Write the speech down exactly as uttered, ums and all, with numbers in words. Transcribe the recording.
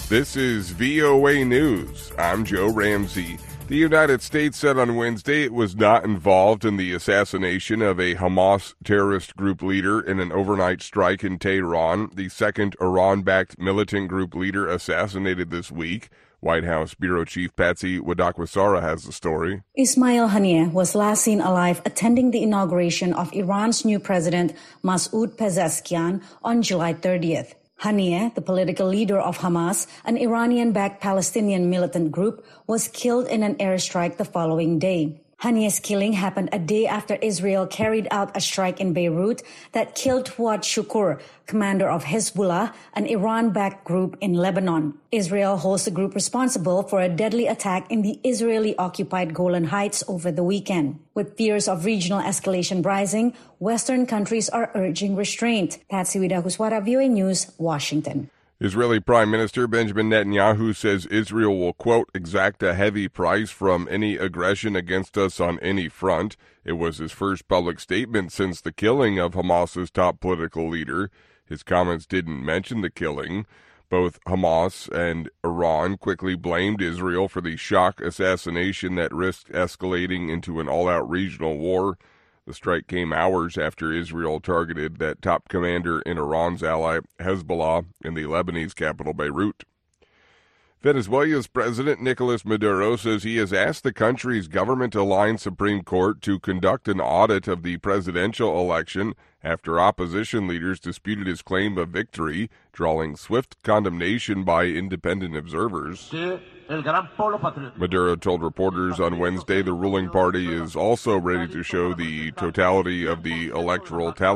This is V O A News. I'm Joe Ramsey. The United States said on Wednesday it was not involved in the assassination of a Hamas terrorist group leader in an overnight strike in Tehran, the second Iran-backed militant group leader assassinated this week. White House Bureau Chief Patsy Widakwasara has the story. Ismail Haniyeh was last seen alive attending the inauguration of Iran's new president, Masoud Pezeshkian, on July thirtieth. Haniyeh, the political leader of Hamas, an Iranian-backed Palestinian militant group, was killed in an airstrike the following day. Haniyeh's killing happened a day after Israel carried out a strike in Beirut that killed Fuad Shukr, commander of Hezbollah, an Iran-backed group in Lebanon. Israel holds the group responsible for a deadly attack in the Israeli-occupied Golan Heights over the weekend. With fears of regional escalation rising, Western countries are urging restraint. Patsy Widakwasara, V O A News, Washington. Israeli Prime Minister Benjamin Netanyahu says Israel will, quote, exact a heavy price from any aggression against us on any front. It was his first public statement since the killing of Hamas's top political leader. His comments didn't mention the killing. Both Hamas and Iran quickly blamed Israel for the shock assassination that risked escalating into an all-out regional war. The strike came hours after Israel targeted that top commander in Iran's ally, Hezbollah, in the Lebanese capital, Beirut. Venezuela's President Nicolas Maduro says he has asked the country's government-aligned Supreme Court to conduct an audit of the presidential election after opposition leaders disputed his claim of victory, drawing swift condemnation by independent observers. Maduro told reporters on Wednesday the ruling party is also ready to show the totality of the electoral tally.